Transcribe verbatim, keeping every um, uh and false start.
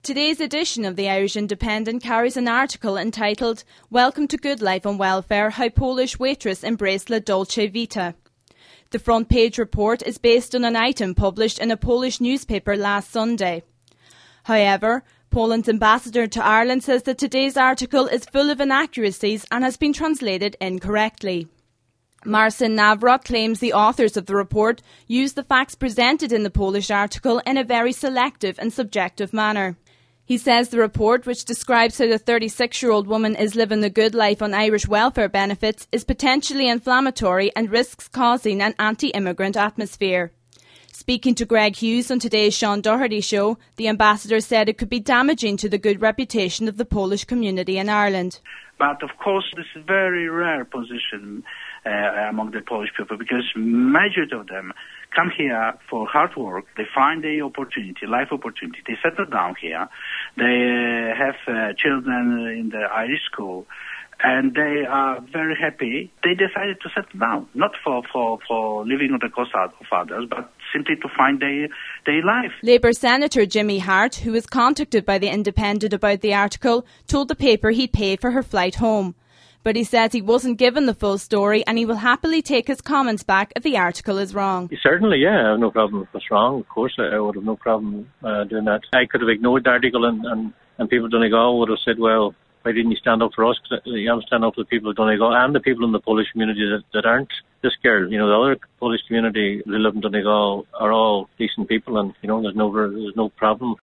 Today's edition of the Irish Independent carries an article entitled "Welcome to Good Life on Welfare, How Polish Waitress Embraced La Dolce Vita." The front page report is based on an item published in a Polish newspaper last Sunday. However, Poland's ambassador to Ireland says that today's article is full of inaccuracies and has been translated incorrectly. Marcin Nawrot claims the authors of the report used the facts presented in the Polish article in a very selective and subjective manner. He says the report, which describes how the thirty-six-year-old woman is living the good life on Irish welfare benefits, is potentially inflammatory and risks causing an anti-immigrant atmosphere. Speaking to Greg Hughes on today's Sean Doherty show, the ambassador said it could be damaging to the good reputation of the Polish community in Ireland. But of course, this is a very rare position uh, among the Polish people, because majority of them come here for hard work. They find the opportunity, life opportunity. They settle down here. They uh, have uh, children in the Irish school, and they are very happy. They decided to settle down, not for, for, for living on the cost of others, but simply to find their, their life. Labour Senator Jimmy Hart, who was contacted by The Independent about the article, told the paper he'd pay for her flight home. But he says he wasn't given the full story and he will happily take his comments back if the article is wrong. Certainly, yeah, I have no problem if it's wrong. Of course, I would have no problem uh, doing that. I could have ignored the article and, and, and people in Donegal would have said, well, why didn't you stand up for us? Because you have to stand up for the people of Donegal and the people in the Polish community that, that aren't this girl. You know, the other Polish community who live in Donegal are all decent people, and, you know, there's no, there's no problem.